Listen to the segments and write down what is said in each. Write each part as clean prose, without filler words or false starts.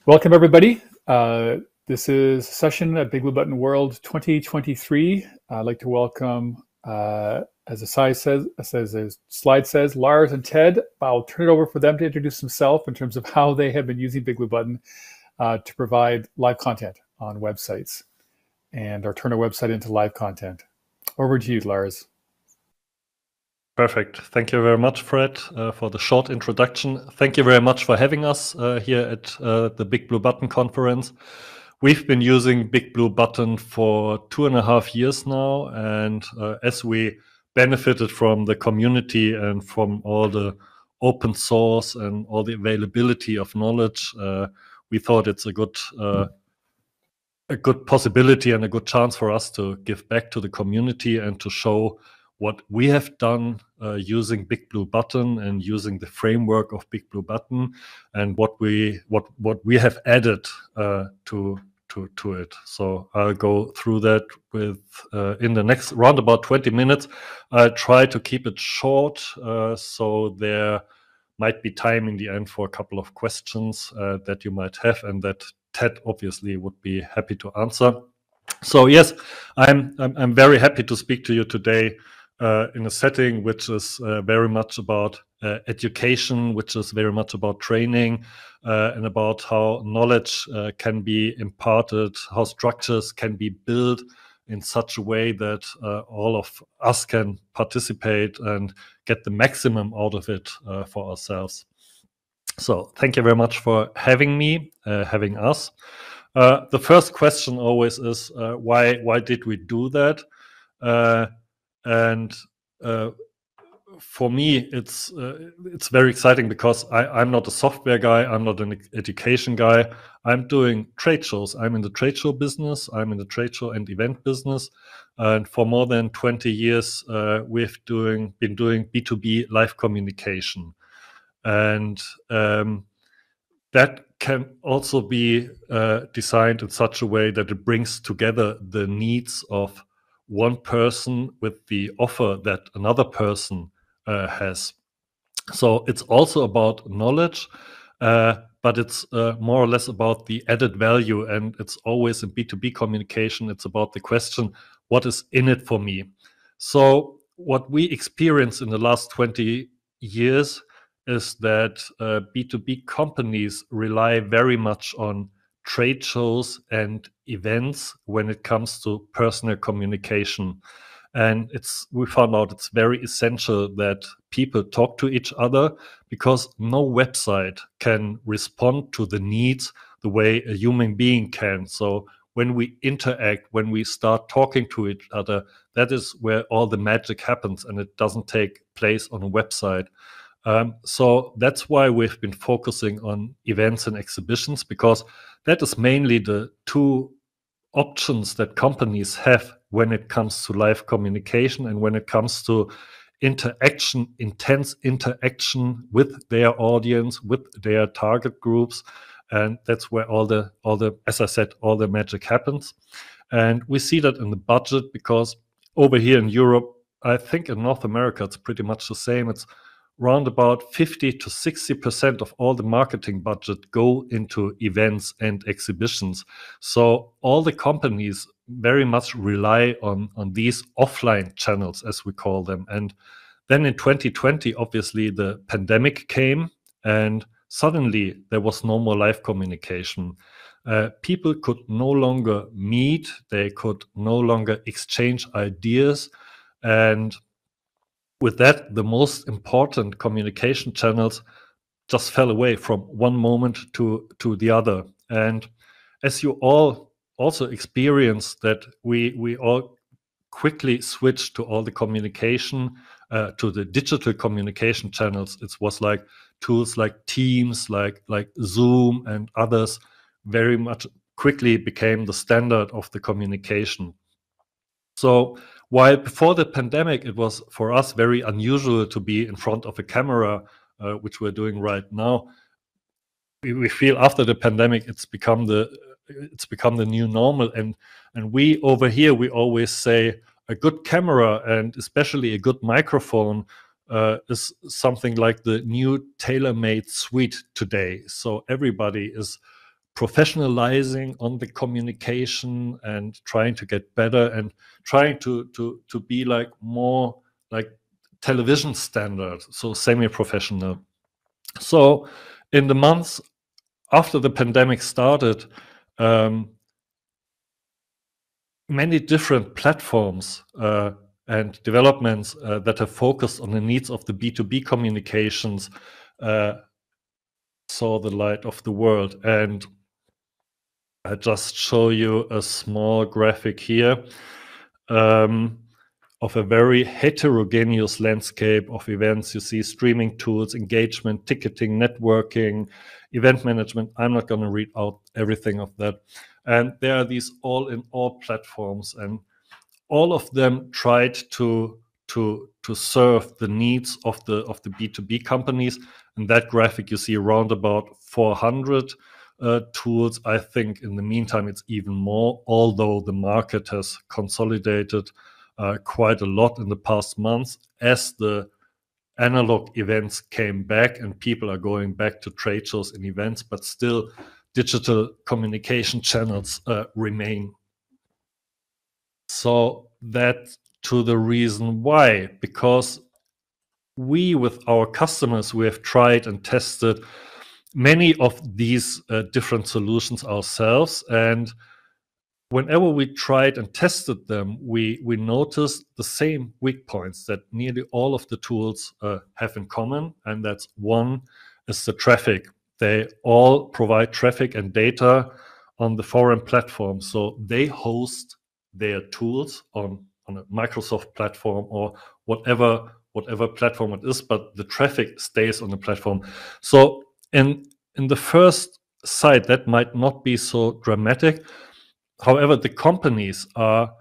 Welcome, everybody. This is a session at Big Blue Button World 2023. I'd like to welcome, as the slide says, Lars and Ted. I'll turn it over for them to introduce themselves in terms of how they have been using Big Blue Button to provide live content on websites or turn a website into live content. Over to you, Lars. Perfect. Thank you very much, Fred, for the short introduction. Thank you very much for having us here at the Big Blue Button conference. We've been using Big Blue Button for 2.5 years now, and as we benefited from the community and from all the open source and all the availability of knowledge, we thought it's a good possibility and a good chance for us to give back to the community and to show what we have done using Big Blue Button and using the framework of Big Blue Button, and what we have added to it. So I'll go through that with in the next round about 20 minutes. I'll try to keep it short, so there might be time in the end for a couple of questions that you might have, and that Ted obviously would be happy to answer. So yes, I'm very happy to speak to you today in a setting which is very much about education, which is very much about training, and about how knowledge can be imparted, how structures can be built in such a way that all of us can participate and get the maximum out of it for ourselves. So thank you very much for having me, having us. The first question always is, why did we do that? And for me, it's very exciting because I'm not a software guy. I'm not an education guy. I'm doing trade shows. I'm in the trade show business. I'm in the trade show and event business. And for more than 20 years, we've been doing B2B live communication. And that can also be designed in such a way that it brings together the needs of one person with the offer that another person has. So it's also about knowledge, but it's more or less about the added value. And it's always in B2B communication, it's about the question, what is in it for me? So what we experienced in the last 20 years is that B2B companies rely very much on trade shows and events when it comes to personal communication. And we found out it's very essential that people talk to each other, because no website can respond to the needs the way a human being can. So when we interact, when we start talking to each other, that is where all the magic happens, and it doesn't take place on a website. So that's why we've been focusing on events and exhibitions, because that is mainly the two options that companies have when it comes to live communication and when it comes to interaction, intense interaction with their audience, with their target groups. And that's where all the, as I said, all the magic happens. And we see that in the budget, because over here in Europe, I think in North America, it's pretty much the same. It's around about 50 to 60% of all the marketing budget go into events and exhibitions. So all the companies very much rely on these offline channels, as we call them. And then in 2020, obviously the pandemic came, and suddenly there was no more live communication. People could no longer meet, they could no longer exchange ideas, and with that, the most important communication channels just fell away from one moment to the other. And as you all also experienced, that we all quickly switched to all the communication, to the digital communication channels. It was like tools like Teams, like Zoom and others very much quickly became the standard of the communication. So while before the pandemic, it was for us very unusual to be in front of a camera, which we're doing right now, we feel after the pandemic, it's become the new normal. And we over here, we always say a good camera and especially a good microphone is something like the new tailor-made suite today. So everybody is professionalizing on the communication and trying to get better and trying to be like more like television standard, so semi-professional. So in the months after the pandemic started, many different platforms and developments that have focused on the needs of the B2B communications saw the light of the world. And I just show you a small graphic here of a very heterogeneous landscape of events. You see streaming tools, engagement, ticketing, networking, event management. I'm not going to read out everything of that. And there are these all-in-all platforms, and all of them tried to serve the needs of the B2B companies. In that graphic, you see around about 400 tools. I think in the meantime, it's even more, although the market has consolidated quite a lot in the past months as the analog events came back and people are going back to trade shows and events, but still digital communication channels remain. So that's to the reason why, because we with our customers, we have tried and tested many of these different solutions ourselves, and whenever we tried and tested them, we noticed the same weak points that nearly all of the tools have in common, and that's one is the traffic. They all provide traffic and data on the foreign platform, so they host their tools on a Microsoft platform or whatever platform it is, but the traffic stays on the platform. So in the first sight, that might not be so dramatic. However, the companies are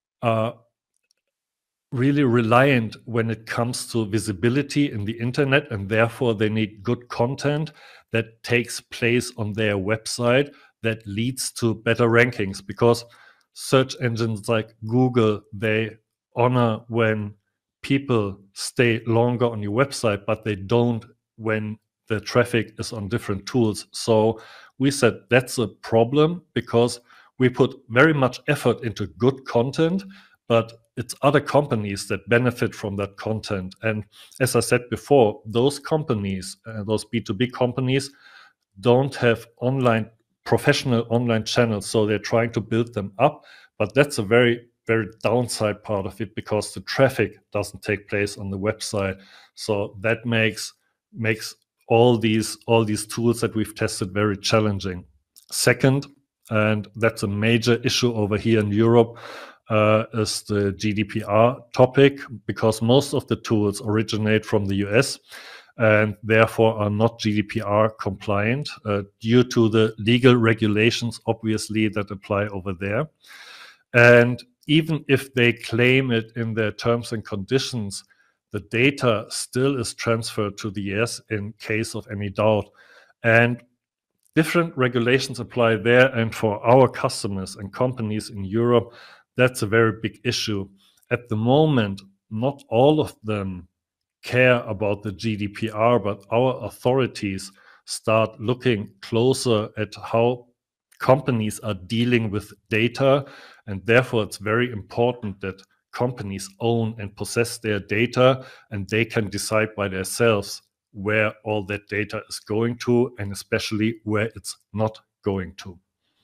really reliant when it comes to visibility in the internet, and therefore they need good content that takes place on their website that leads to better rankings, because search engines like Google, they honor when people stay longer on your website, but they don't when the traffic is on different tools. So we said that's a problem, because we put very much effort into good content, but it's other companies that benefit from that content. And as I said before, those companies, those B2B companies, don't have professional online channels, so they're trying to build them up. But that's a very, very downside part of it, because the traffic doesn't take place on the website. So that makes all these tools that we've tested very challenging. Second, and that's a major issue over here in Europe, is the GDPR topic, because most of the tools originate from the US and therefore are not GDPR compliant due to the legal regulations, obviously, that apply over there. And even if they claim it in their terms and conditions, the data still is transferred to the US in case of any doubt. And different regulations apply there, and for our customers and companies in Europe, that's a very big issue. At the moment, not all of them care about the GDPR, but our authorities start looking closer at how companies are dealing with data, and therefore it's very important that companies own and possess their data, and they can decide by themselves where all that data is going to, and especially where it's not going to.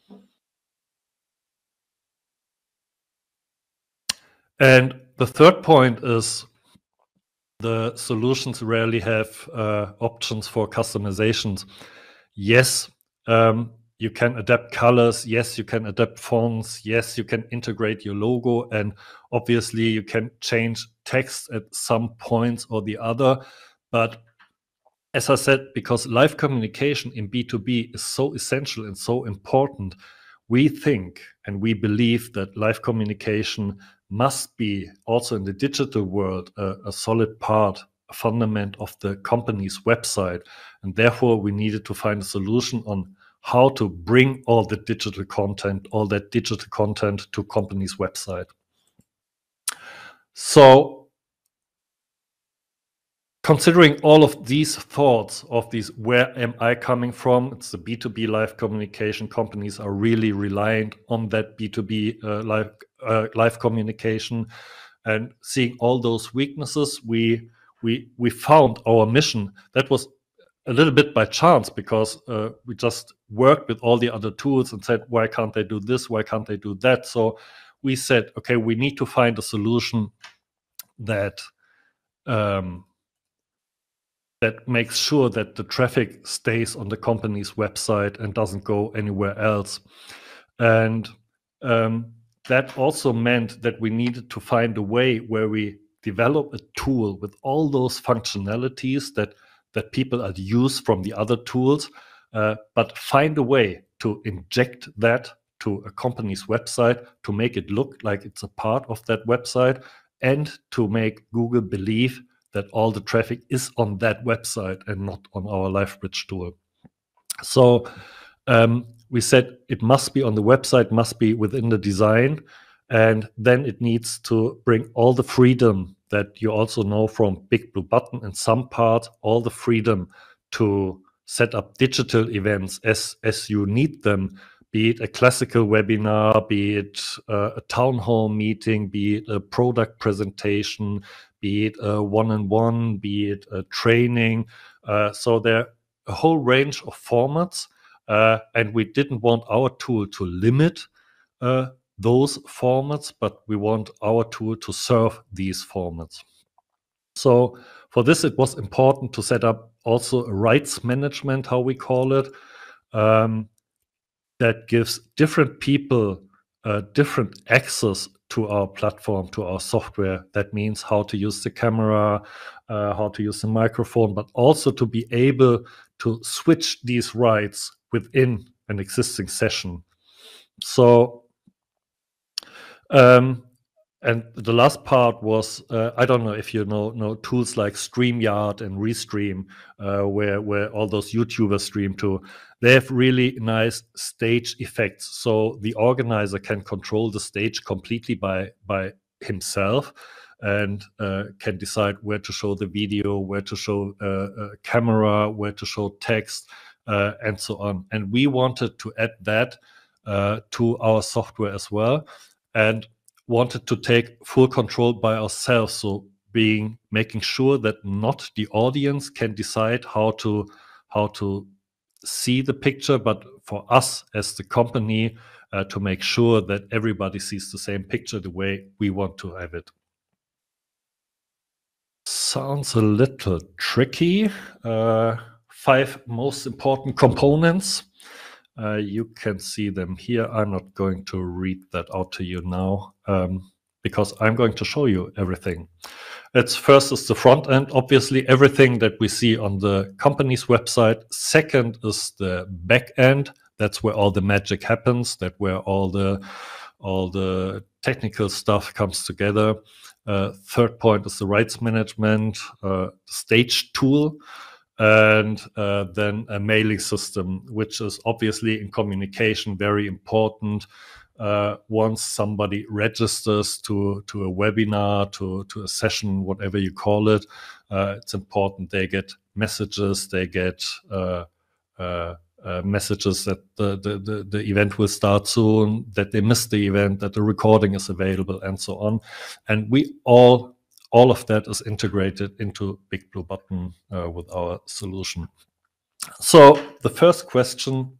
And the third point is the solutions rarely have options for customizations. Yes, you can adapt colors. Yes, you can adapt fonts. Yes, you can integrate your logo. And obviously, you can change text at some points or the other. But as I said, because live communication in B2B is so essential and so important, we think and we believe that live communication must be also in the digital world a solid part, a fundament of the company's website. And therefore, we needed to find a solution on how to bring all that digital content to company's website. So considering all of these thoughts of these, where am I coming from? It's the B2B live communication. Companies are really reliant on that B2B live communication, and seeing all those weaknesses, we found our mission. That was a little bit by chance, because we just worked with all the other tools and said, why can't they do this? Why can't they do that? So we said, okay, we need to find a solution that that makes sure that the traffic stays on the company's website and doesn't go anywhere else. And that also meant that we needed to find a way where we develop a tool with all those functionalities that people are used from the other tools, but find a way to inject that to a company's website, to make it look like it's a part of that website, and to make Google believe that all the traffic is on that website and not on our LiveBridge tool. So we said it must be on the website, must be within the design, and then it needs to bring all the freedom that you also know from Big Blue Button in some part, all the freedom to set up digital events as you need them, be it a classical webinar, be it a town hall meeting, be it a product presentation, be it a one-on-one, be it a training. So there are a whole range of formats, and we didn't want our tool to limit those formats, but we want our tool to serve these formats. So for this, it was important to set up also a rights management, how we call it, that gives different people different access to our platform, to our software. That means how to use the camera, how to use the microphone, but also to be able to switch these rights within an existing session. So, and the last part was, I don't know if you know tools like StreamYard and Restream, where all those YouTubers stream to. They have really nice stage effects. So the organizer can control the stage completely by himself, and can decide where to show the video, where to show a camera, where to show text, and so on. And we wanted to add that to our software as well, and wanted to take full control by ourselves. So making sure that not the audience can decide how to see the picture, but for us as the company to make sure that everybody sees the same picture the way we want to have it. Sounds a little tricky. 5 most important components. You can see them here. I'm not going to read that out to you now, because I'm going to show you everything. First is the front end, obviously everything that we see on the company's website. Second is the back end. That's where all the magic happens. That's where all the technical stuff comes together. Third point is the rights management, stage tool, and then a mailing system, which is obviously in communication very important. Once somebody registers to a webinar, to a session, whatever you call it, it's important they get messages, they get messages that the event will start soon, that they missed the event, that the recording is available, and so on. And we all of that is integrated into Big Blue Button with our solution. So the first question: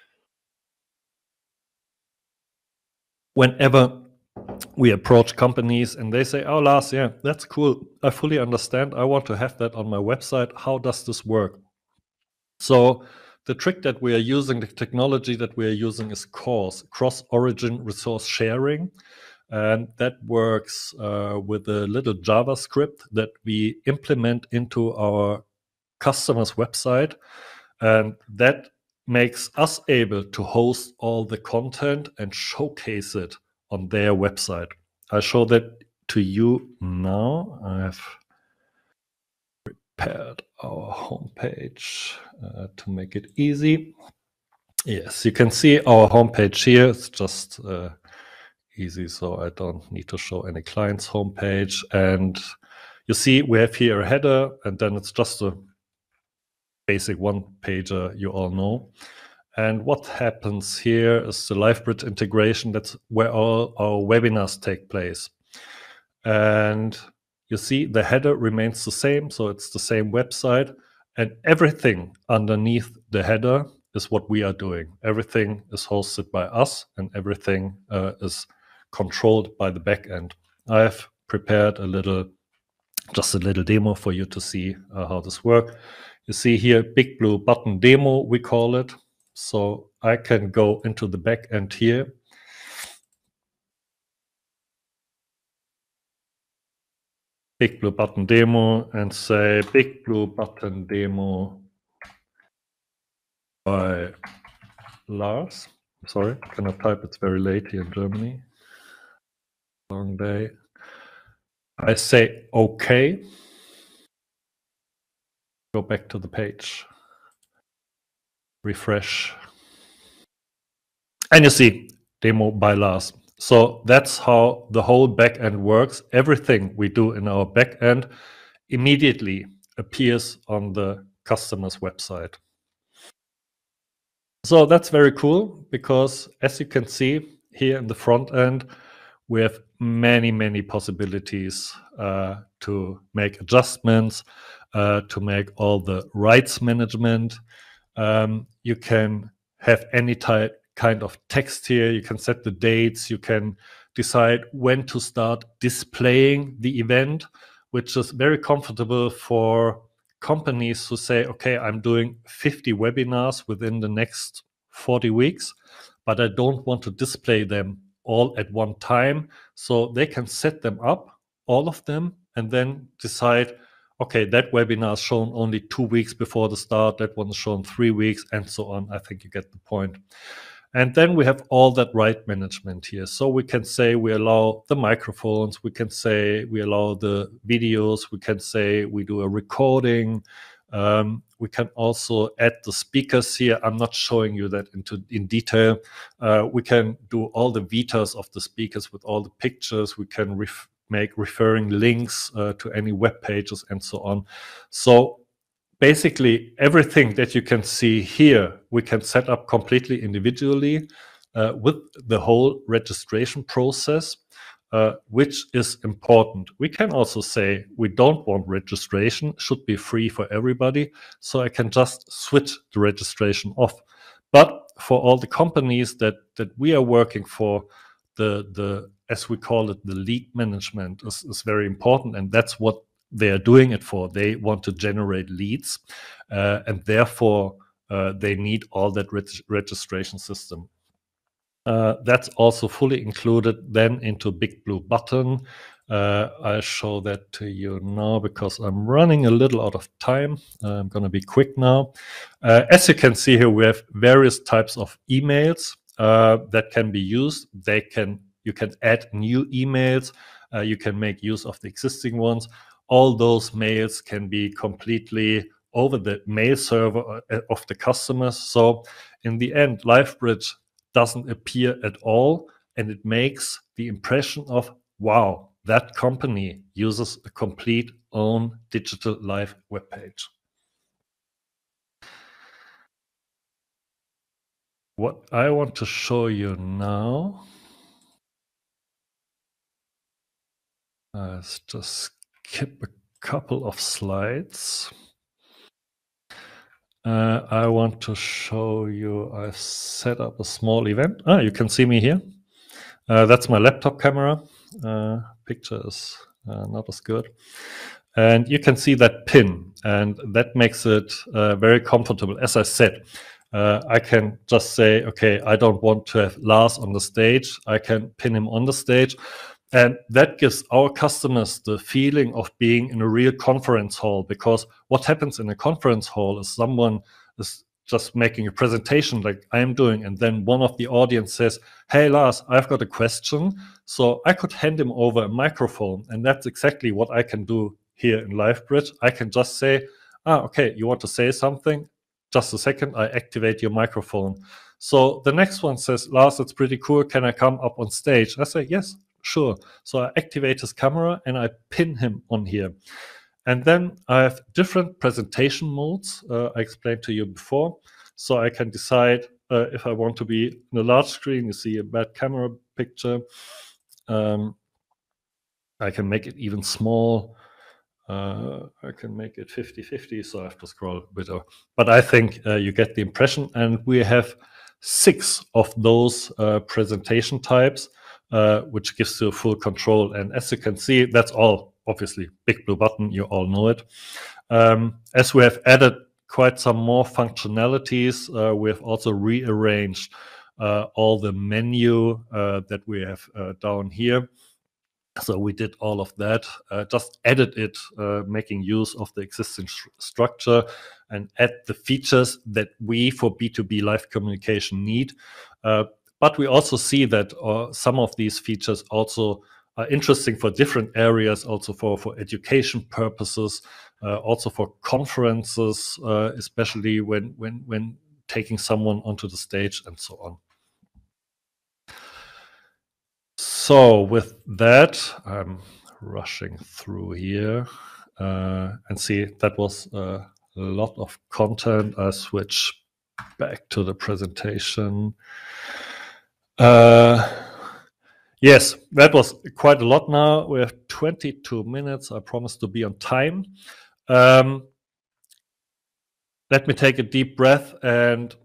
whenever we approach companies and they say, "Oh, Lars, yeah, that's cool. I fully understand. I want to have that on my website. How does this work?" So the trick that we are using, the technology that we are using, is CORS, Cross-Origin Resource Sharing. And that works with a little JavaScript that we implement into our customer's website. And that makes us able to host all the content and showcase it on their website. I'll show that to you now. I have prepared our homepage to make it easy. Yes, you can see our homepage here. It's just easy, so I don't need to show any client's homepage. And You see we have here a header, and then it's just a basic one-pager you all know. And what happens here is the LiveBridge integration. That's where all our webinars take place. And you see the header remains the same, so it's the same website, and everything underneath the header is what we are doing. Everything is hosted by us, and everything is controlled by the backend. I've prepared just a little demo for you to see how this works. You see here, Big Blue Button demo, we call it. So I can go into the backend here. Big Blue Button demo and say Big Blue Button demo by Lars. Sorry, cannot type, it's very late here in Germany. Long day. I say okay. Go back to the page. Refresh. And you see, demo by Lars. So that's how the whole backend works. Everything we do in our backend immediately appears on the customer's website. So that's very cool because, as you can see here in the front end, we have many possibilities to make adjustments, to make all the rights management. You can have any kind of text here. You can set the dates. You can decide when to start displaying the event, which is very comfortable for companies who say, okay, I'm doing 50 webinars within the next 40 weeks, but I don't want to display them all at one time. So they can set them up, all of them, and then decide, okay, that webinar is shown only 2 weeks before the start, that one is shown 3 weeks, and so on. I think you get the point. And then we have all that right management here. So we can say we allow the microphones, we can say we allow the videos, we can say we do a recording. We can also add the speakers here. I'm not showing you that in detail. We can do all the vitas of the speakers with all the pictures. We can make referring links to any web pages and so on. So basically, everything that you can see here, we can set up completely individually with the whole registration process, which is important. We can also say we don't want registration, should be free for everybody, so I can just switch the registration off. But for all the companies that we are working for, the as we call it, the lead management is very important, and that's what they are doing it for. They want to generate leads, and therefore they need all that registration system. That's also fully included then into Big Blue Button. I'll show that to you now because I'm running a little out of time. I'm going to be quick now. As you can see here, we have various types of emails that can be used. You can add new emails. You can make use of the existing ones. All those mails can be completely over the mail server of the customers. So in the end, LiveBridge doesn't appear at all, and it makes the impression of, wow, that company uses a complete own digital live web page. What I want to show you now, let's just skip a couple of slides. I want to show you, I've set up a small event. You can see me here. That's my laptop camera. Picture is not as good. And you can see that pin, and that makes it very comfortable. As I said, I can just say, okay, I don't want to have Lars on the stage. I can pin him on the stage. And that gives our customers the feeling of being in a real conference hall, because what happens in a conference hall is someone is just making a presentation like I am doing, and then one of the audience says, hey, Lars, I've got a question. So I could hand him over a microphone, and that's exactly what I can do here in LiveBridge. I can just say, okay, you want to say something? Just a second, I activate your microphone. So the next one says, Lars, it's pretty cool. Can I come up on stage? I say, yes. sure. So I activate his camera and I pin him on here. And then I have different presentation modes I explained to you before. So I can decide if I want to be in a large screen, you see a bad camera picture. I can make it even small. I can make it 50-50, so I have to scroll a bit. But I think you get the impression. And we have 6 of those presentation types, which gives you full control. And as you can see, that's all obviously Big Blue Button. You all know it. As we have added quite some more functionalities, we have also rearranged all the menu that we have down here. So we did all of that, just added it, making use of the existing structure and add the features that we for B2B live communication need. But we also see that some of these features also are interesting for different areas, also for education purposes, also for conferences, especially when taking someone onto the stage and so on. So with that, I'm rushing through here and see that was a lot of content. I switch back to the presentation. Yes, that was quite a lot now. We have 22 minutes. I promise to be on time. Let me take a deep breath. And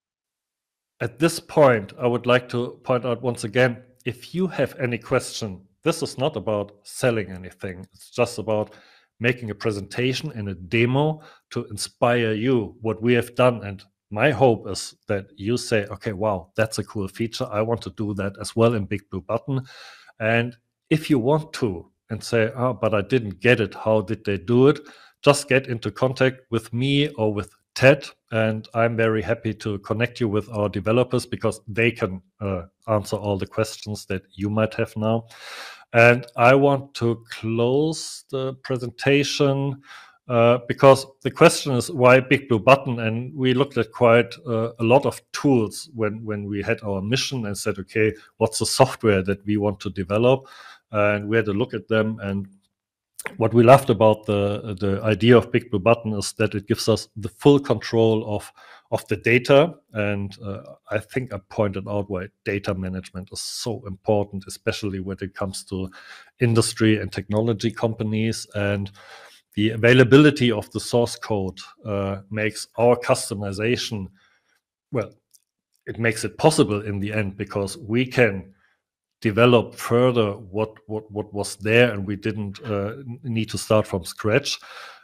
at this point, I would like to point out once again, if you have any question, this is not about selling anything. It's just about making a presentation and a demo to inspire you, what we have done. And my hope is that you say, okay, wow, that's a cool feature. I want to do that as well in Big Blue Button. And if you want to and say, oh, but I didn't get it, how did they do it? Just get into contact with me or with Ted, and I'm very happy to connect you with our developers because they can answer all the questions that you might have now. And I want to close the presentation because the question is why Big Blue Button? And we looked at quite a lot of tools when we had our mission and said, okay, what's the software that we want to develop? And we had a look at them, and what we loved about the idea of Big Blue Button is that it gives us the full control of the data. And I think I pointed out why data management is so important, especially when it comes to industry and technology companies. And the availability of the source code makes our customization, well, it makes it possible in the end because we can develop further what was there, and we didn't need to start from scratch.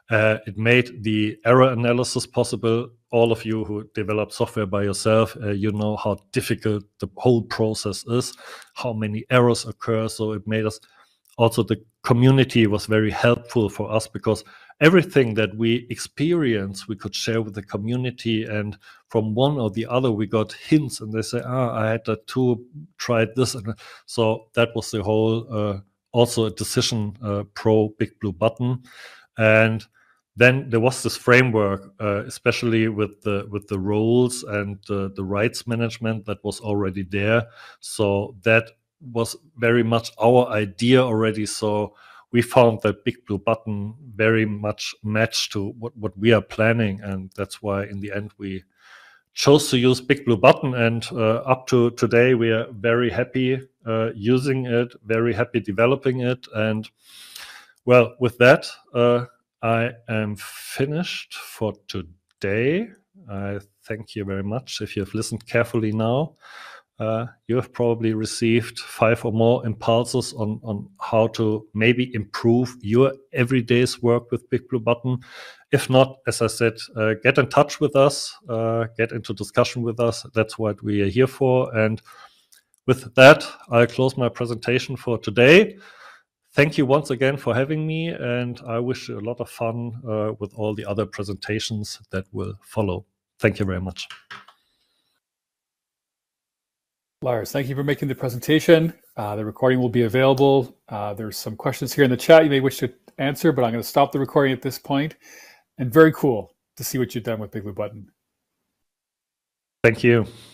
It made the error analysis possible. All of you who develop software by yourself, you know how difficult the whole process is, how many errors occur. So it made us also, the community was very helpful for us because everything that we experience, we could share with the community. And from one or the other, we got hints and they say, I had that too, tried this. And so that was the whole, also a decision pro Big Blue Button. And then there was this framework, especially with the roles and the rights management that was already there. So that was very much our idea already. So we found that Big Blue Button very much matched to what we are planning. And that's why in the end we chose to use Big Blue Button. And up to today, we are very happy using it, very happy developing it. And well, with that, I am finished for today. I thank you very much. If you have listened carefully now, you have probably received 5 or more impulses on how to maybe improve your everyday's work with Big Blue Button. If not, as I said, get in touch with us, get into discussion with us. That's what we are here for. And with that, I'll close my presentation for today. Thank you once again for having me, and I wish you a lot of fun with all the other presentations that will follow. Thank you very much. Lars, thank you for making the presentation. The recording will be available. There's some questions here in the chat you may wish to answer, but I'm going to stop the recording at this point. And very cool to see what you've done with Big Blue Button. Thank you.